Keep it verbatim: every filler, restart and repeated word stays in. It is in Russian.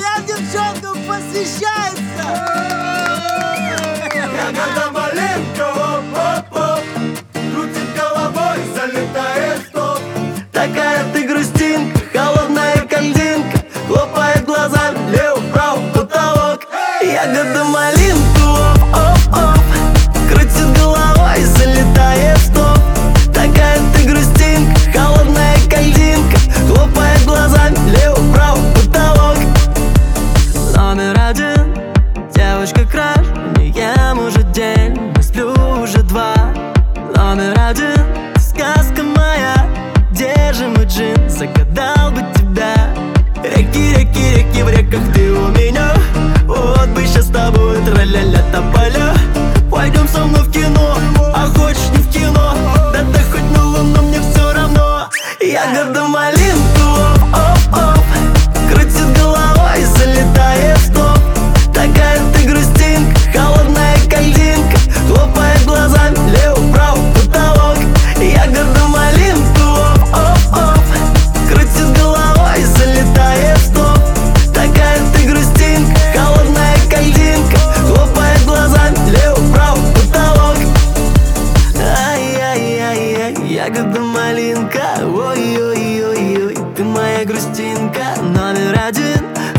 Всем девчонкам посвящается! Ягода малинка, оп-оп-оп, крутит головой, залетает в топ. Такая ты грустинка, холодная кандинка, хлопает глазами лево-право потолок. Ягода малинка, оп-оп-оп, крутит головой, залетает в топ. Такая ты грустинка, холодная кандинка, хлопает глазами лево-право потолок. Номер один, девочка краш, не ем уже день, не сплю уже два. Номер один, сказка моя, где же мой джин, загадал бы тебя. Реки, реки, реки, в реках ты у меня. Вот бы сейчас с тобой тра-ля-ля тополя. Пойдем со мной в кино, а хочешь не в кино, да ты хоть на луну, мне все равно. Ягода малинка, оп-оп-оп, крутит головой, залетает в топ. Такая ты грустинка, холодная кандинка, хлопает глазами лево-право потолок. Ягода малинка, оп-оп-оп, крутит головой, залетает в топ. Такая ты грустинка, холодная кандинка, хлопает глазами лево-право потолок. Ай-яй-яй-яй, ягода малинка, ой-ой-ой-ой, ты моя грустинка. Номер один,